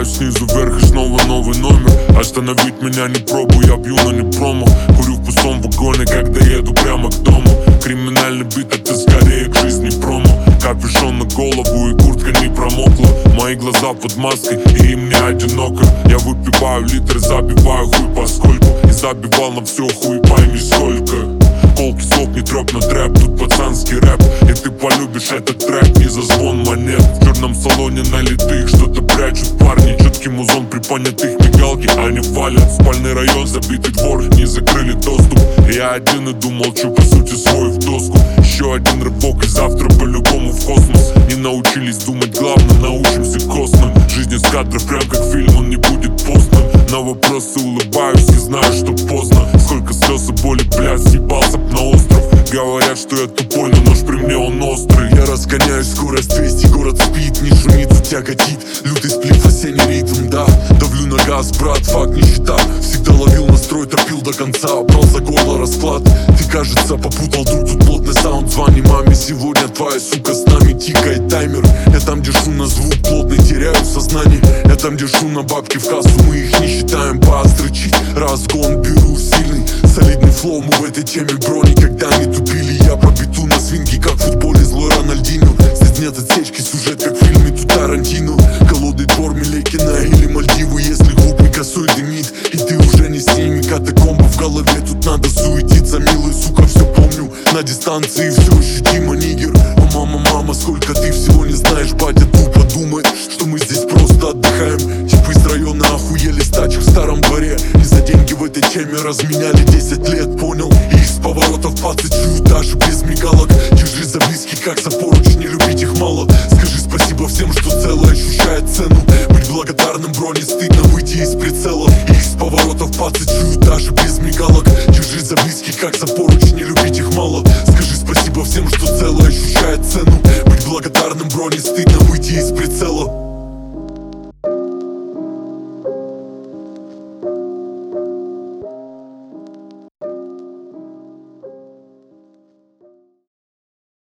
Летаю снизу вверх и снова новый номер. Остановить меня не пробую, я бью, но не промо. Курю в пустом вагоне, когда еду прямо к дому. Криминальный бит, это скорее к жизни промо. Капюшон на голову и куртка не промокла. Мои глаза под маской, и им не одиноко. Я выпиваю литры, забиваю хуй поскольку. И забивал на все хуй, пойми сколько. Колки слов не трэп, но трэп, тут пацанский рэп. И ты полюбишь этот трек не за звон монет. В черном салоне налитых что-то прячут парни. Четкий музон при понятых мигалки, они валят. Спальный район забитый двор, не закрыли доступ. Я один иду, молчу, по сути свой в доску. Еще один рывок и завтра по-любому в космос. Не научились думать, главное научимся космосом. Жизнь из кадров прям как фильм, он не будет постным. На вопросы улыбаюсь и знаю, что поздно. Сколько слез и боли, блядь, съебался б на остров. Говорят, что я тупой, но нож при мне он острый. Я разгоняю скорость 200, город спит, не шумит, тяготит. Лютый сплив, осенний ритм, да. Давлю на газ, брат, факт нищета. Всегда ловил настрой, топил до конца. Брал за горло расклад. Ты, кажется, попутал друг, тут плотный саунд. Звони маме, сегодня твоя сука с нами. Тикает таймер. Я там, где шум на звук плотный, теряю сознание. Я там, где шум на бабки в кассу, мы их не считаем. Поострочить, разгон беру сильный. Солидный флоу, мы в этой теме брони. Когда не тупили, я по биту на свинге, как в футболе злой Рональдинho. Здесь нет отсечки, сюжет как в фильме тут Тарантино. Голодный двор Милекина или Мальдивы. Если глупый косой дымит, и ты уже не с ними. Катакомба в голове, тут надо суетиться. Милый, сука, все помню, на дистанции все ощутимо, нигер. О, мама, сколько ты всего не знаешь. Батя тупо думает, что мы здесь просто отдыхаем. Типы из района охуели с тачек в старом дворе. И за деньги в этой теме разменяли 10 лет, понял? И из поворотов пацы чую даже без мигалок. Держи за близких, как за поручни, любить их мало. Скажи спасибо всем, что целое ощущает цену. Быть благодарным, бро, не стыдно выйти из прицела. И из поворотов пацы чую даже без мигалок. Держи за близких, как за поручни, любить их мало. Скажи спасибо всем, что целое ощущает цену. Быть благодарным, бро, не стыдно выйти из прицела.